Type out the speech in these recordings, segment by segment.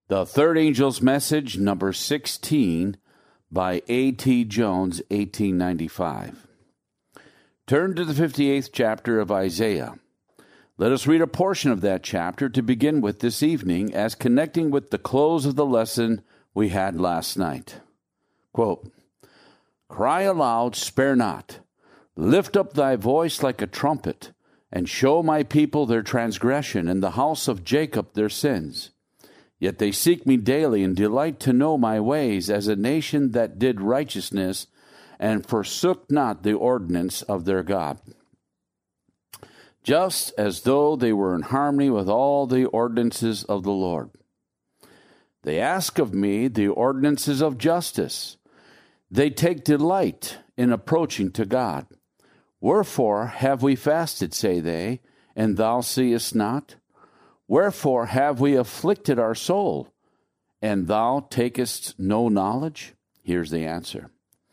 The Third Angel's Message, number 16, by A.T. Jones, 1895. Turn to the 58th chapter of Isaiah. Let us read a portion of that chapter to begin with this evening as connecting with the close of the lesson we had last night. Quote, "Cry aloud, spare not. Lift up thy voice like a trumpet, and show my people their transgression, and the house of Jacob their sins. Yet they seek me daily, and delight to know my ways, as a nation that did righteousness, and forsook not the ordinance of their God." Just as though they were in harmony with all the ordinances of the Lord. They ask of me the ordinances of justice. They take delight in approaching to God. Wherefore have we fasted, say they, and thou seest not? Wherefore have we afflicted our soul, and thou takest no knowledge? Here's the answer.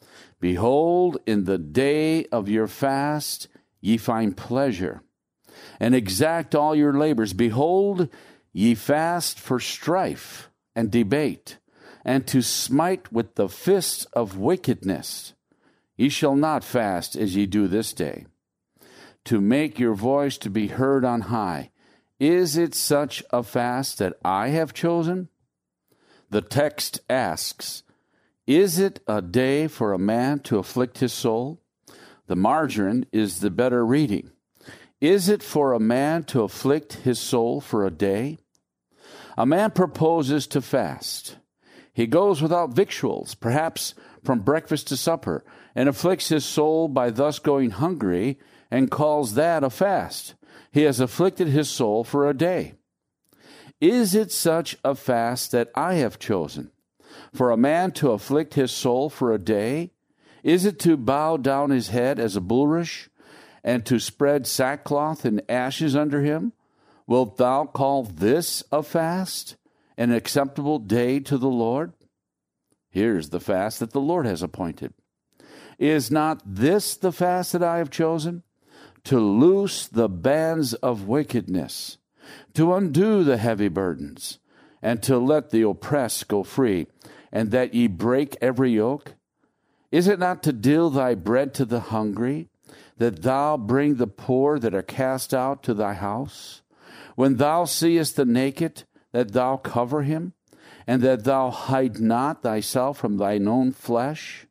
Behold, in the day of your fast ye find pleasure, and exact all your labors. Behold, ye fast for strife and debate, and to smite with the fist of wickedness. Ye shall not fast as ye do this day, to make your voice to be heard on high. Is it such a fast that I have chosen? The text asks, is it a day for a man to afflict his soul? The margin is the better reading. Is it for a man to afflict his soul for a day? A man proposes to fast. He goes without victuals, perhaps from breakfast to supper, and afflicts his soul by thus going hungry, and calls that a fast. He has afflicted his soul for a day. Is it such a fast that I have chosen? For a man to afflict his soul for a day? Is it to bow down his head as a bulrush, and to spread sackcloth and ashes under him? Wilt thou call this a fast, an acceptable day to the Lord? Here's the fast that the Lord has appointed. Is not this the fast that I have chosen? To loose the bands of wickedness, to undo the heavy burdens, and to let the oppressed go free, and that ye break every yoke? Is it not to deal thy bread to the hungry, that thou bring the poor that are cast out to thy house? When thou seest the naked, that thou cover him, and that thou hide not thyself from thine own flesh?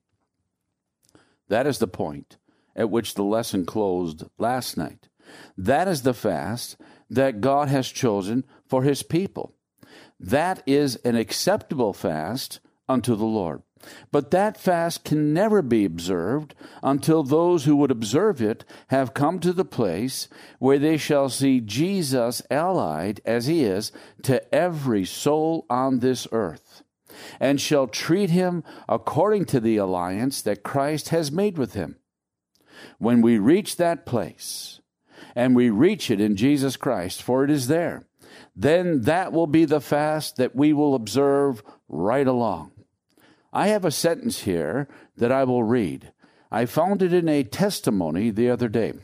That is the point at which the lesson closed last night. That is the fast that God has chosen for his people. That is an acceptable fast unto the Lord. But that fast can never be observed until those who would observe it have come to the place where they shall see Jesus allied, as he is, to every soul on this earth, and shall treat him according to the alliance that Christ has made with him. When we reach that place, and we reach it in Jesus Christ, for it is there, then that will be the fast that we will observe right along. I have a sentence here that I will read. I found it in a testimony the other day.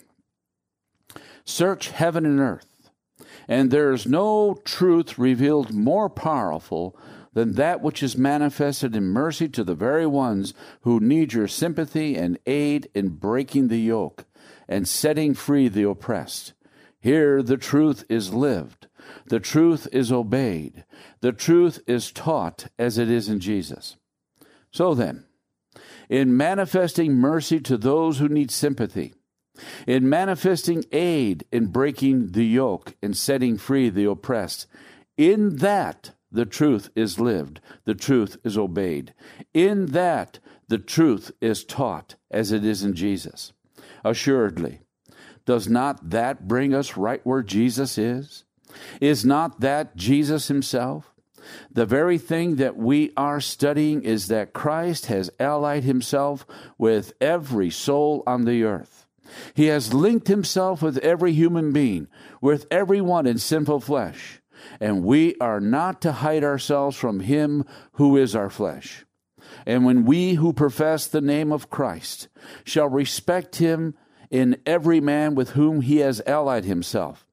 Search heaven and earth, and there is no truth revealed more powerful than that which is manifested in mercy to the very ones who need your sympathy and aid in breaking the yoke and setting free the oppressed. Here the truth is lived, the truth is obeyed, the truth is taught as it is in Jesus. So then, in manifesting mercy to those who need sympathy, in manifesting aid in breaking the yoke and setting free the oppressed, in that the truth is lived, the truth is obeyed. In that the truth is taught as it is in Jesus. Assuredly, does not that bring us right where Jesus is? Is not that Jesus himself? The very thing that we are studying is that Christ has allied himself with every soul on the earth. He has linked himself with every human being, with everyone in sinful flesh. And we are not to hide ourselves from him who is our flesh. And when we who profess the name of Christ shall respect him in every man with whom he has allied himself,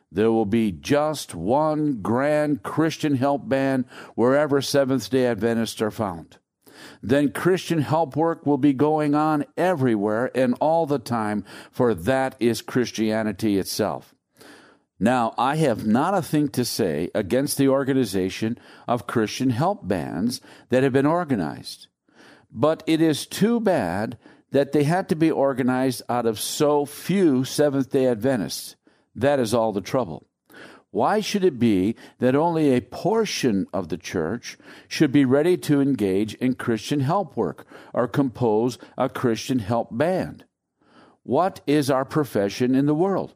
There will be just one grand Christian help band wherever Seventh-day Adventists are found. Then Christian help work will be going on everywhere and all the time, for that is Christianity itself. Now, I have not a thing to say against the organization of Christian help bands that have been organized, but it is too bad that they had to be organized out of so few Seventh-day Adventists. That is all the trouble. Why should it be that only a portion of the church should be ready to engage in Christian help work or compose a Christian help band? What is our profession in the world?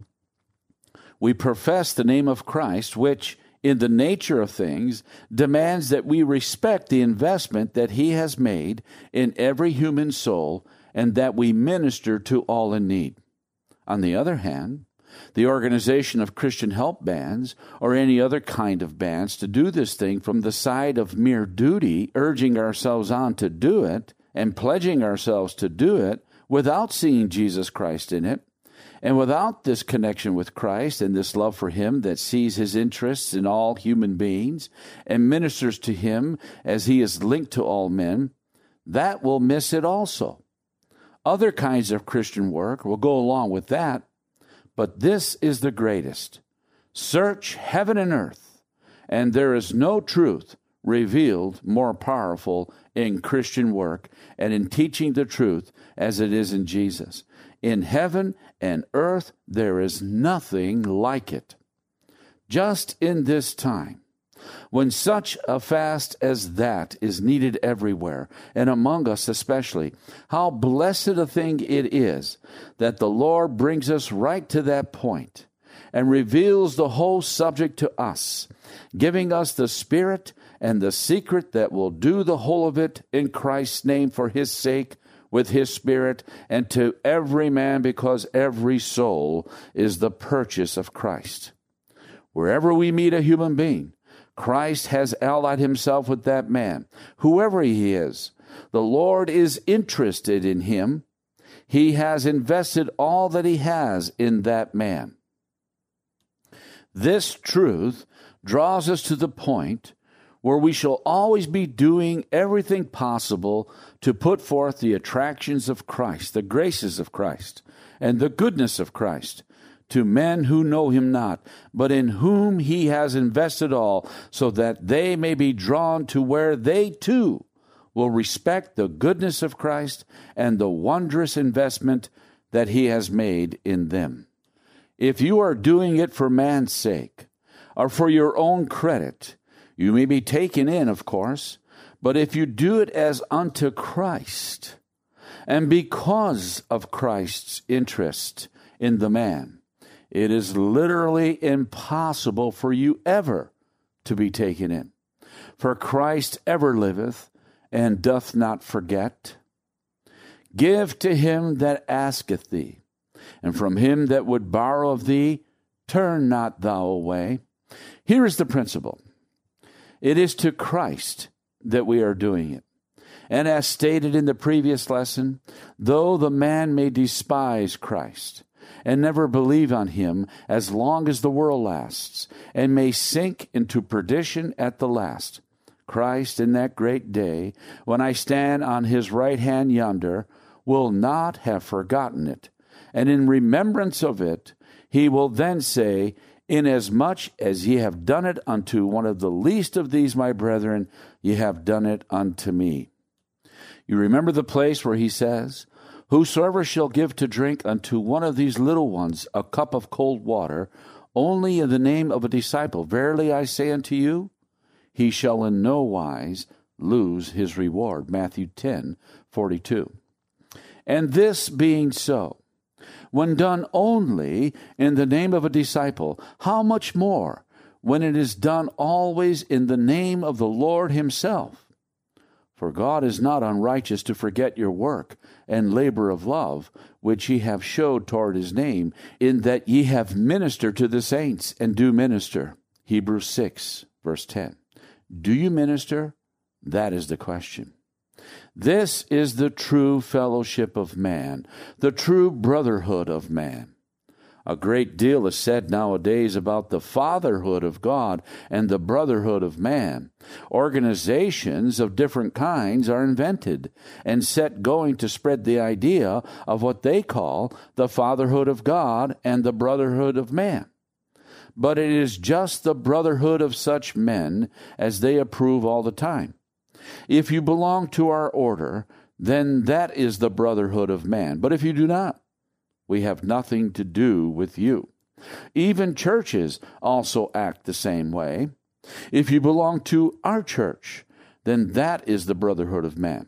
We profess the name of Christ, which, in the nature of things, demands that we respect the investment that He has made in every human soul and that we minister to all in need. On the other hand, the organization of Christian help bands or any other kind of bands to do this thing from the side of mere duty, urging ourselves on to do it and pledging ourselves to do it without seeing Jesus Christ in it, and without this connection with Christ and this love for Him that sees His interests in all human beings and ministers to Him as He is linked to all men, that will miss it also. Other kinds of Christian work will go along with that, but this is the greatest. Search heaven and earth, and there is no truth revealed more powerful in Christian work and in teaching the truth as it is in Jesus. In heaven and earth, there is nothing like it. Just in this time, when such a fast as that is needed everywhere, and among us especially, how blessed a thing it is that the Lord brings us right to that point and reveals the whole subject to us, giving us the Spirit and the secret that will do the whole of it in Christ's name for His sake, with His Spirit, and to every man, because every soul is the purchase of Christ. Wherever we meet a human being, Christ has allied Himself with that man, whoever he is. The Lord is interested in him. He has invested all that He has in that man. This truth draws us to the point where we shall always be doing everything possible to put forth the attractions of Christ, the graces of Christ, and the goodness of Christ to men who know Him not, but in whom He has invested all, so that they may be drawn to where they too will respect the goodness of Christ and the wondrous investment that He has made in them. If you are doing it for man's sake, or for your own credit, you may be taken in, of course, but if you do it as unto Christ, and because of Christ's interest in the man, it is literally impossible for you ever to be taken in. For Christ ever liveth, and doth not forget. Give to him that asketh thee, and from him that would borrow of thee, turn not thou away. Here is the principle. It is to Christ that we are doing it. And as stated in the previous lesson, though the man may despise Christ and never believe on Him as long as the world lasts, and may sink into perdition at the last, Christ in that great day, when I stand on His right hand yonder, will not have forgotten it. And in remembrance of it, He will then say, Inasmuch as ye have done it unto one of the least of these my brethren, ye have done it unto me. You remember the place where He says, Whosoever shall give to drink unto one of these little ones a cup of cold water, only in the name of a disciple, verily I say unto you, he shall in no wise lose his reward. Matthew 10:42. And this being so, when done only in the name of a disciple, how much more when it is done always in the name of the Lord Himself? For God is not unrighteous to forget your work and labor of love, which ye have showed toward His name, in that ye have ministered to the saints, and do minister. Hebrews 6, verse 10. Do you minister? That is the question. This is the true fellowship of man, the true brotherhood of man. A great deal is said nowadays about the fatherhood of God and the brotherhood of man. Organizations of different kinds are invented and set going to spread the idea of what they call the fatherhood of God and the brotherhood of man. But it is just the brotherhood of such men as they approve all the time. If you belong to our order, then that is the brotherhood of man. But if you do not, we have nothing to do with you. Even churches also act the same way. If you belong to our church, then that is the brotherhood of man.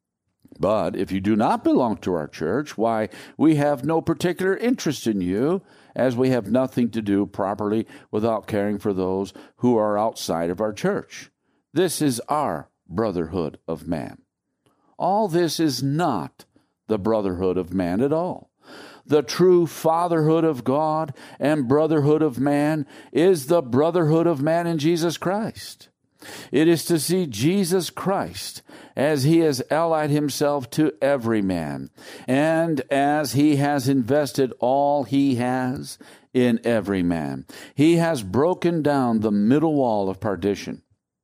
But if you do not belong to our church, why, we have no particular interest in you, as we have nothing to do properly without caring for those who are outside of our church. This is our brotherhood of man. All this is not the brotherhood of man at all. The true fatherhood of God and brotherhood of man is the brotherhood of man in Jesus Christ. It is to see Jesus Christ as he has allied himself to every man, and as he has invested all he has in every man. He has broken down the middle wall of partition.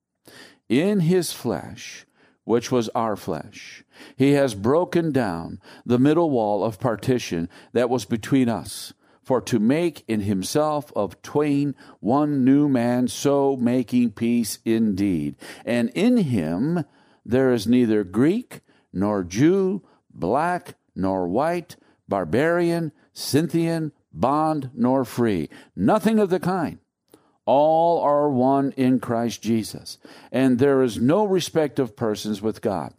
In his flesh, which was our flesh, he has broken down the middle wall of partition that was between us, for to make in himself of twain one new man, so making peace indeed. And in him there is neither Greek nor Jew, black nor white, barbarian, Scythian, bond nor free. Nothing of the kind. All are one in Christ Jesus, and there is no respect of persons with God.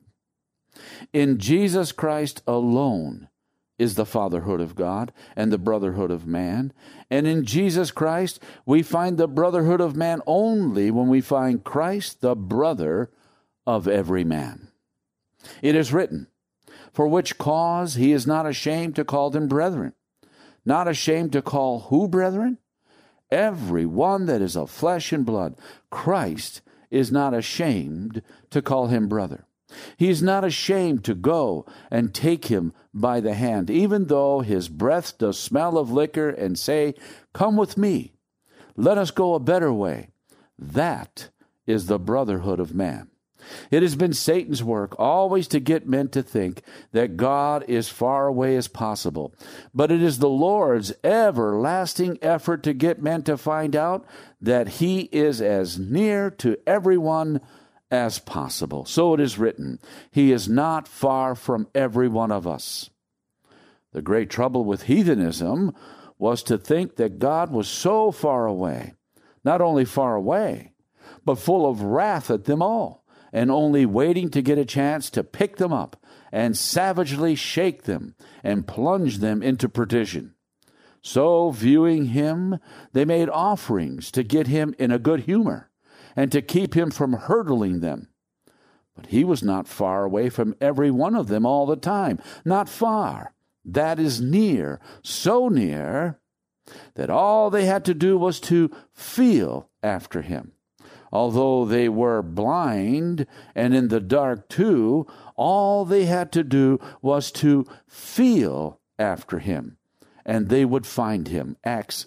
In Jesus Christ alone is the fatherhood of God and the brotherhood of man. And in Jesus Christ, we find the brotherhood of man only when we find Christ, the brother of every man. It is written, for which cause he is not ashamed to call them brethren. Not ashamed to call who brethren? Every one that is of flesh and blood. Christ is not ashamed to call him brother. He is not ashamed to go and take him by the hand, even though his breath does smell of liquor, and say, come with me, let us go a better way. That is the brotherhood of man. It has been Satan's work always to get men to think that God is far away as possible. But it is the Lord's everlasting effort to get men to find out that he is as near to everyone as possible. So it is written, he is not far from every one of us. The great trouble with heathenism was to think that God was so far away, not only far away, but full of wrath at them all, and only waiting to get a chance to pick them up and savagely shake them and plunge them into perdition. So, viewing him, they made offerings to get him in a good humor and to keep him from hurtling them. But he was not far away from every one of them all the time. Not far. That is near, so near that all they had to do was to feel after him. Although they were blind and in the dark too, all they had to do was to feel after him, and they would find him. Acts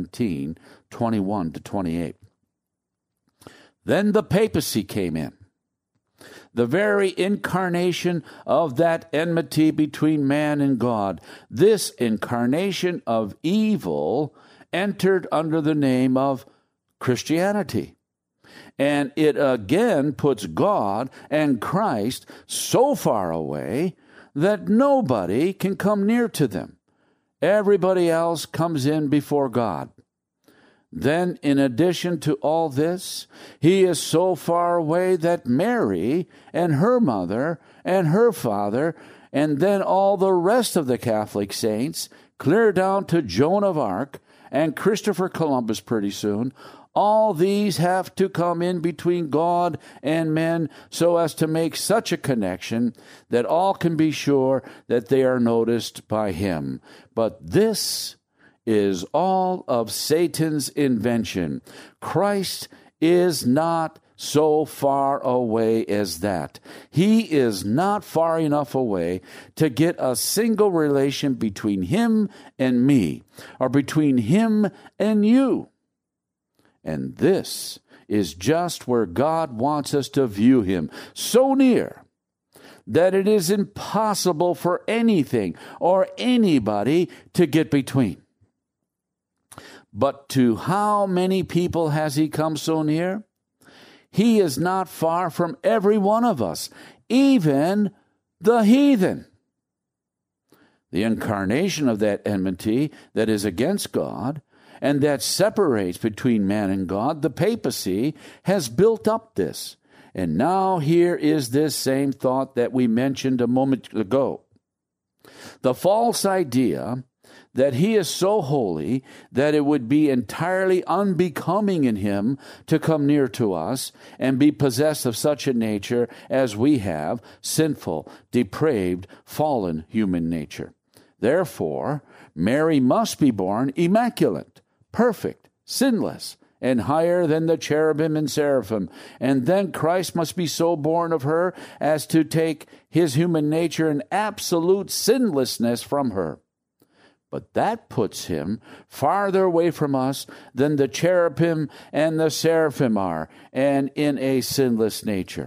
17:21-28. Then the papacy came in, the very incarnation of that enmity between man and God. This incarnation of evil entered under the name of Christianity. And it again puts God and Christ so far away that nobody can come near to them. Everybody else comes in before God. Then, in addition to all this, he is so far away that Mary and her mother and her father, and then all the rest of the Catholic saints, clear down to Joan of Arc and Christopher Columbus pretty soon, all these have to come in between God and men so as to make such a connection that all can be sure that they are noticed by him. But this is all of Satan's invention. Christ is not so far away as that. He is not far enough away to get a single relation between him and me, or between him and you. And this is just where God wants us to view him, so near that it is impossible for anything or anybody to get between. But to how many people has he come so near? He is not far from every one of us, even the heathen. The incarnation of that enmity that is against God and that separates between man and God, the papacy, has built up this. And now here is this same thought that we mentioned a moment ago. The false idea that he is so holy that it would be entirely unbecoming in him to come near to us and be possessed of such a nature as we have, sinful, depraved, fallen human nature. Therefore, Mary must be born immaculate, perfect, sinless, and higher than the cherubim and seraphim. And then Christ must be so born of her as to take his human nature and absolute sinlessness from her. But that puts him farther away from us than the cherubim and the seraphim are, and in a sinless nature.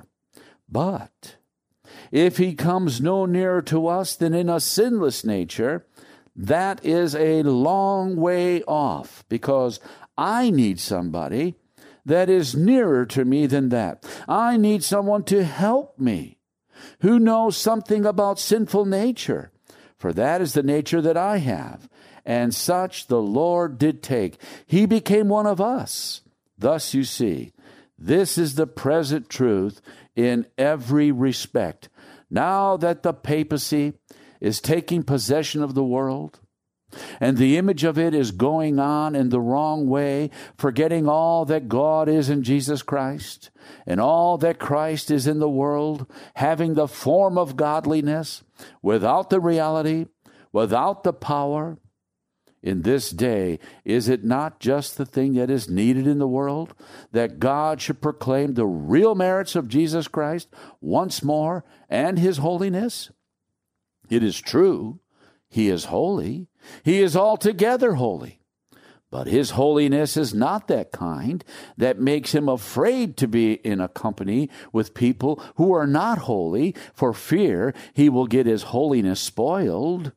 But if he comes no nearer to us than in a sinless nature, that is a long way off, because I need somebody that is nearer to me than that. I need someone to help me who knows something about sinful nature. For that is the nature that I have, and such the Lord did take. He became one of us. Thus you see, this is the present truth in every respect. Now that the papacy is taking possession of the world, and the image of it is going on in the wrong way, forgetting all that God is in Jesus Christ, and all that Christ is in the world, having the form of godliness, without the reality, without the power. In this day, is it not just the thing that is needed in the world, that God should proclaim the real merits of Jesus Christ once more and his holiness? It is true, he is holy. He is altogether holy. But his holiness is not that kind that makes him afraid to be in a company with people who are not holy, for fear he will get his holiness spoiled.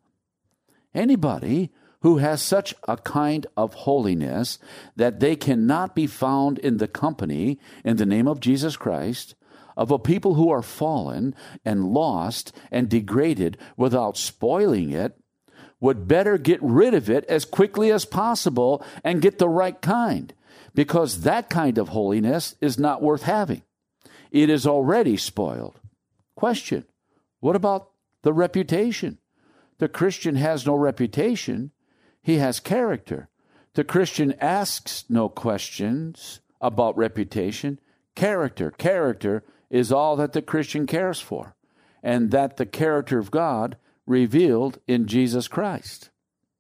Anybody who has such a kind of holiness that they cannot be found in the company, in the name of Jesus Christ, of a people who are fallen and lost and degraded without spoiling it, would better get rid of it as quickly as possible and get the right kind, because that kind of holiness is not worth having. It is already spoiled. Question: what about the reputation? The Christian has no reputation. He has character. The Christian asks no questions about reputation. Character is all that the Christian cares for, and that the character of God revealed in Jesus Christ.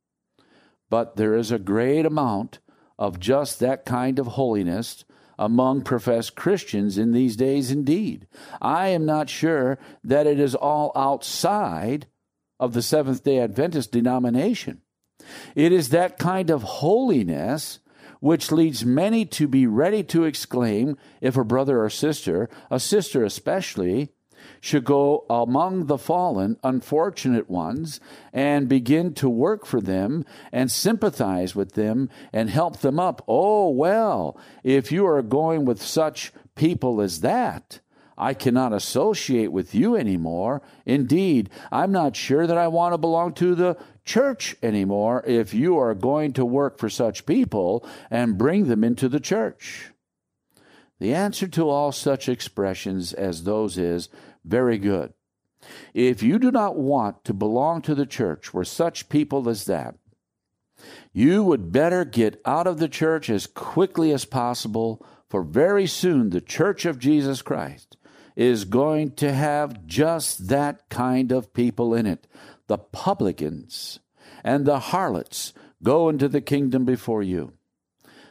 But there is a great amount of just that kind of holiness among professed Christians in these days indeed. I am not sure that it is all outside of the Seventh-day Adventist denomination. It is that kind of holiness which leads many to be ready to exclaim if a brother or sister, a sister especially, should go among the fallen, unfortunate ones, and begin to work for them and sympathize with them and help them up. Oh, well, if you are going with such people as that, I cannot associate with you anymore. Indeed, I'm not sure that I want to belong to the church anymore if you are going to work for such people and bring them into the church. The answer to all such expressions as those is very good. If you do not want to belong to the church where such people as that, you would better get out of the church as quickly as possible, for very soon the church of Jesus Christ is going to have just that kind of people in it. The publicans and the harlots go into the kingdom before you.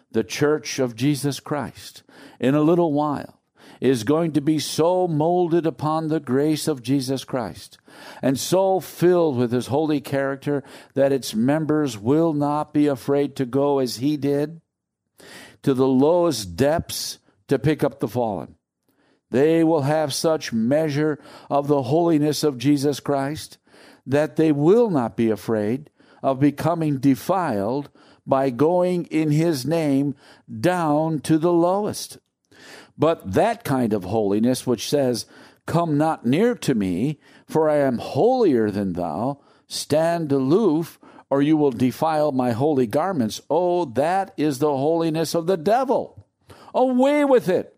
the church of Jesus Christ, in a little while, is going to be so molded upon the grace of Jesus Christ and so filled with his holy character that its members will not be afraid to go as he did to the lowest depths to pick up the fallen. They will have such measure of the holiness of Jesus Christ that they will not be afraid of becoming defiled by going in his name down to the lowest. But that kind of holiness which says, "Come not near to me, for I am holier than thou, stand aloof, or you will defile my holy garments," oh, that is the holiness of the devil. Away with it.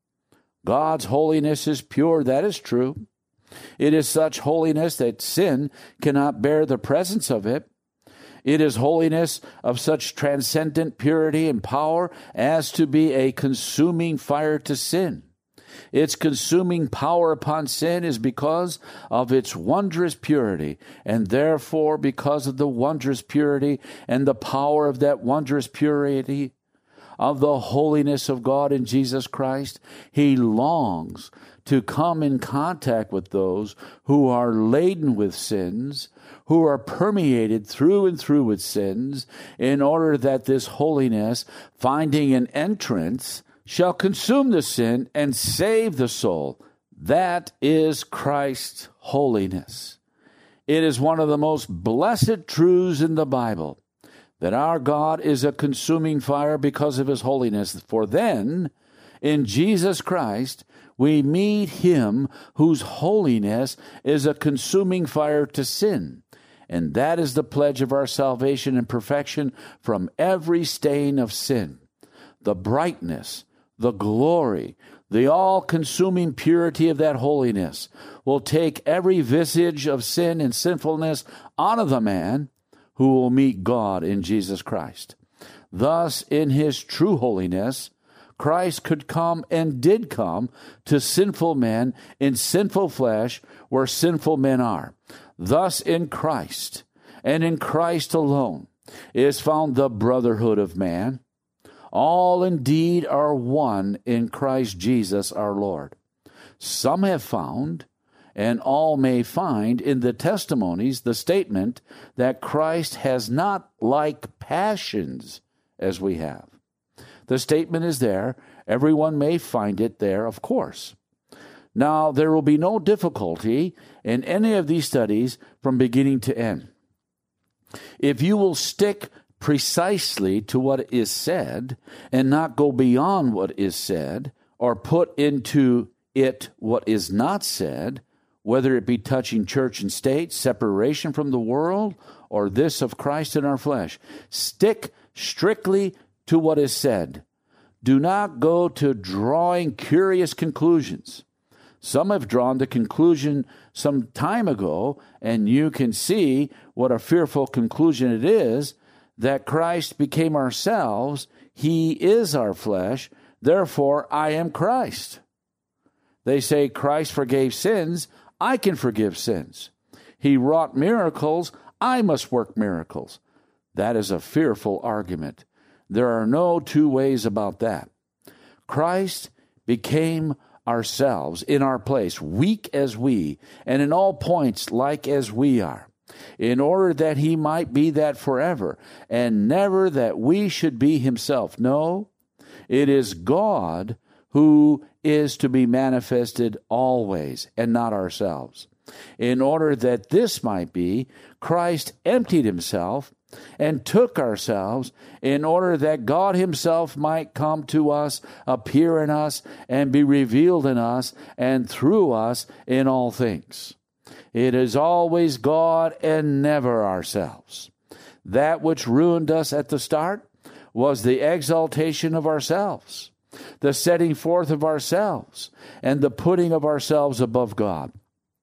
God's holiness is pure, that is true. It is such holiness that sin cannot bear the presence of it. It is holiness of such transcendent purity and power as to be a consuming fire to sin. Its consuming power upon sin is because of its wondrous purity, and therefore because of the wondrous purity and the power of that wondrous purity of the holiness of God in Jesus Christ, he longs to come in contact with those who are laden with sins, who are permeated through and through with sins, in order that this holiness, finding an entrance, shall consume the sin and save the soul. That is Christ's holiness. It is one of the most blessed truths in the Bible that our God is a consuming fire because of his holiness. For then, in Jesus Christ, we meet him whose holiness is a consuming fire to sin. And that is the pledge of our salvation and perfection from every stain of sin. The brightness, the glory, the all-consuming purity of that holiness will take every vestige of sin and sinfulness out of the man who will meet God in Jesus Christ. Thus, in his true holiness, Christ could come and did come to sinful men in sinful flesh where sinful men are. Thus, in Christ, and in Christ alone, is found the brotherhood of man. All indeed are one in Christ Jesus our Lord. Some have found, and all may find in the testimonies, the statement that Christ has not like passions as we have. The statement is there. Everyone may find it there, of course. Now, there will be no difficulty in any of these studies from beginning to end. If you will stick precisely to what is said and not go beyond what is said or put into it what is not said, whether it be touching church and state, separation from the world, or this of Christ in our flesh, stick strictly to what is said. Do not go to drawing curious conclusions. Some have drawn the conclusion some time ago, and you can see what a fearful conclusion it is, that Christ became ourselves, he is our flesh, therefore I am Christ. They say Christ forgave sins, I can forgive sins. He wrought miracles, I must work miracles. That is a fearful argument. There are no two ways about that. Christ became ourselves in our place, weak as we, and in all points like as we are, in order that he might be that forever, and never that we should be himself. No, it is God who is to be manifested always, and not ourselves. In order that this might be, Christ emptied himself and took ourselves, in order that God himself might come to us, appear in us, and be revealed in us, and through us in all things. It is always God and never ourselves. That which ruined us at the start was the exaltation of ourselves, the setting forth of ourselves, and the putting of ourselves above God.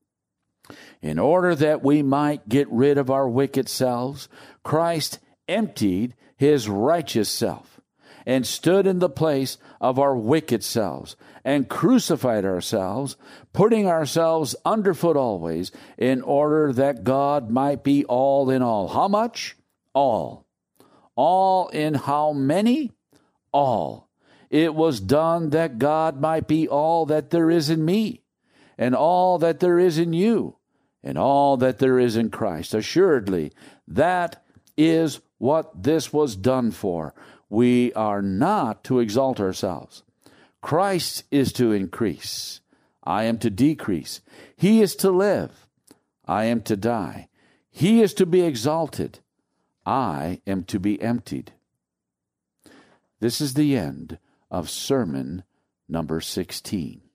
In order that we might get rid of our wicked selves, Christ emptied his righteous self and stood in the place of our wicked selves and crucified ourselves, putting ourselves underfoot always, in order that God might be all in all. How much? All. All in how many? all. It was done that God might be all that there is in me, and all that there is in you, and all that there is in Christ. Assuredly, that is what this was done for. We are not to exalt ourselves. Christ is to increase. I am to decrease. He is to live. I am to die. He is to be exalted. I am to be emptied. This is the end of sermon number 16.